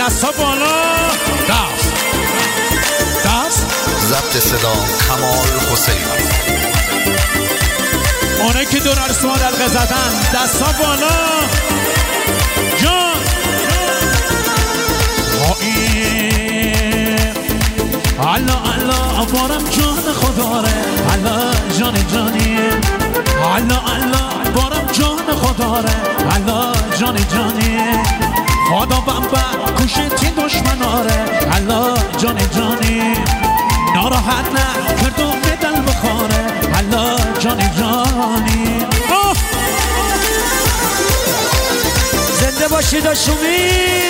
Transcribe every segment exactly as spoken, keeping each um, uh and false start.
دستا بالا. دست دست ضبط صدا کمال حسین. اونایی که دور عرصه دلقه زدن دستا بالا. جان الله الله بارم جان خدا ره. الله جان جانی الله الله بارم جان خدا ره. الله جان جانی خدا بمبر کشتی دشمناره. الله جان جانی ناراحت نه کردم به دل بخاره. الله جان جانی زنده باشید آشومی.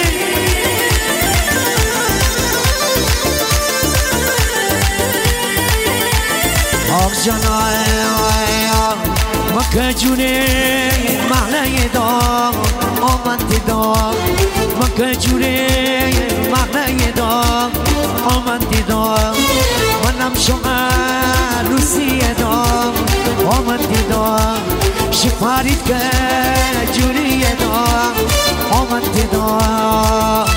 آق جانای مکه جونه معنی دار آمد دار. مکه جونه معنی دار آمد دار. منم شما روسیه دار آمد دار. شفارید که جوریه دار آمد دار.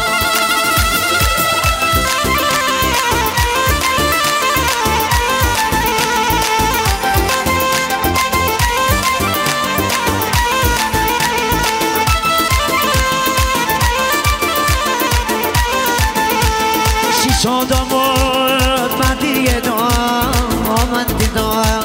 شادمات مردیه دار آمد دار.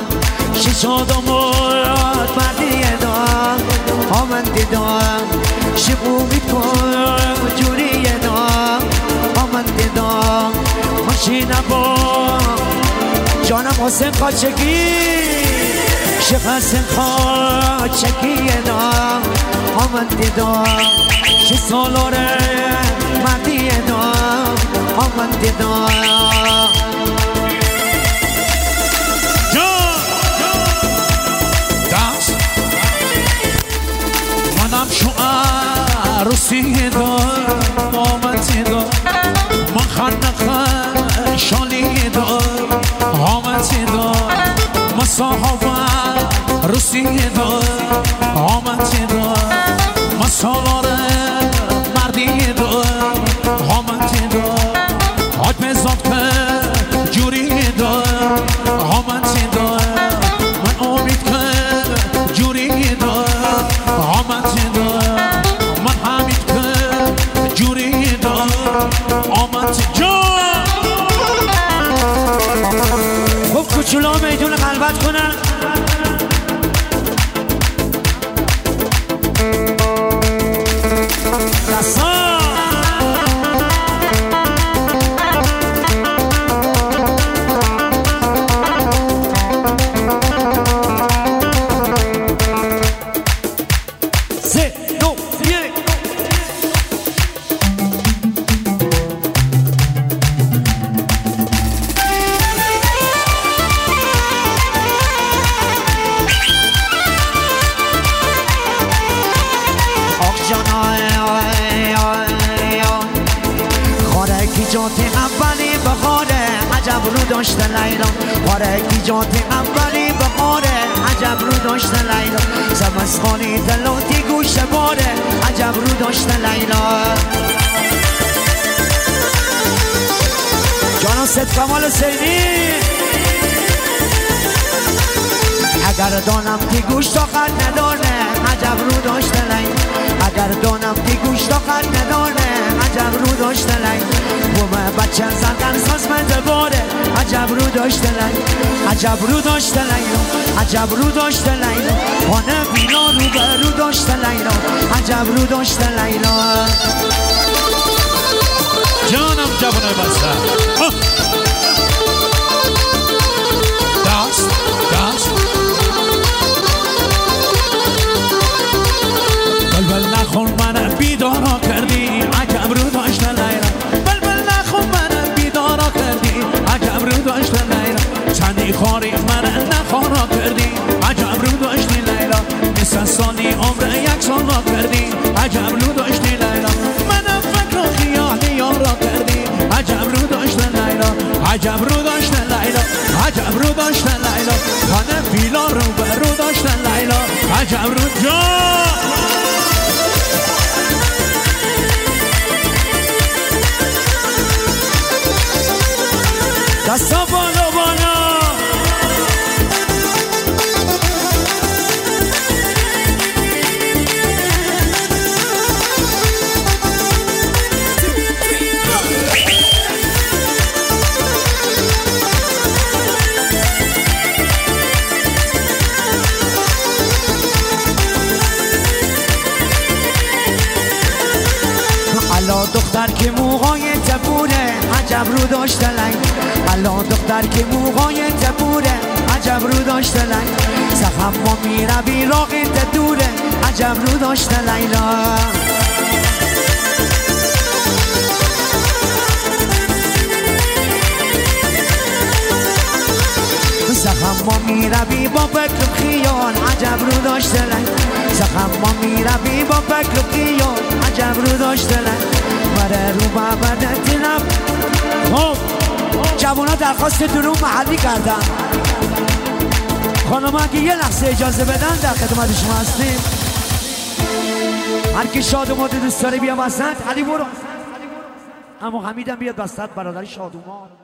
شادمات مردیه دار آمد دار. شبومی کن جوریه دار آمد دار. ماشین با جانم حسین قاچگی. شیخ حسین قاچگیه دار آمد دار. شی سالاره مردیه دار آمد دار. جان دست منم شعر روسیه دار آمد دار. من خنق شالیه دار آمد دار. من صاحب روسیه دار آمد دار. من سالاره مردیه دار آمد دار. حاج مزاد که جوری دار آمد دار. من امید که جوری دار آمد دار. من حمید که جوری دار آمد. جان خوب کچولا میدون قلبت کنن. دستا داشت لیلا. بارکی جات اولی بهاره عجب رو داشت لیلا. زمستانی دلاتی گوش باره عجب رو داشت لیلا. جانم ست کمال حسینی. اگر دانم که گوش طاقت نداره عجب رو داشت لیلا. اگر دانم که گوش طاقت نداره عجب رو داشت لیلا. بومه بچه زندن ساز من دباره عجب رو داشت لیلا. عجب رو داشت لیلا. عجب رو داشت لیلا. خانه بینا رو به رو داشت لیلا. عجب رو داشت لیلا. جانم جوانه بسته دست دست بلبل نخون من بیدارا کردی عجب رو داشت لیلا. بلبل نخون من بیدارا کردی عجب رو داشت لیلا. چندی خاری من نخورا کردی عجب رو داشت لیلا. مثل سالی عمر یک سال را کردی عجب رو داشت لیلا. منم فکر و خیالی یارا کردی عجب رو داشت لیلا. عجب رو داشت لیلا. عجب رو داشت لیلا. خانه فیلا رو به رو داشت لیلا. عجب رو جان دستا بالا بالا الا دختر که موهای تپوره عجب رو داشته لنگ الا دختر که موهای تپوره عجب رو داشته لنگ سخم ما میره بیراقیت دوره عجب رو داشته لیلا سخم ما میره بی با فکر خیال عجب رو داشته لنگ سخم ما میره بی با فکر خیال عجب رو داشته لنگ مره رو بابدت نم خب جوانا درخواست درون محلی کردن خانم اگه یه لحظه اجازه بدن در خدمت شما هستیم هر کی شاد و دوست داره بیا وسط علی برو اما حمیدم بیاد وسط برادر شادومان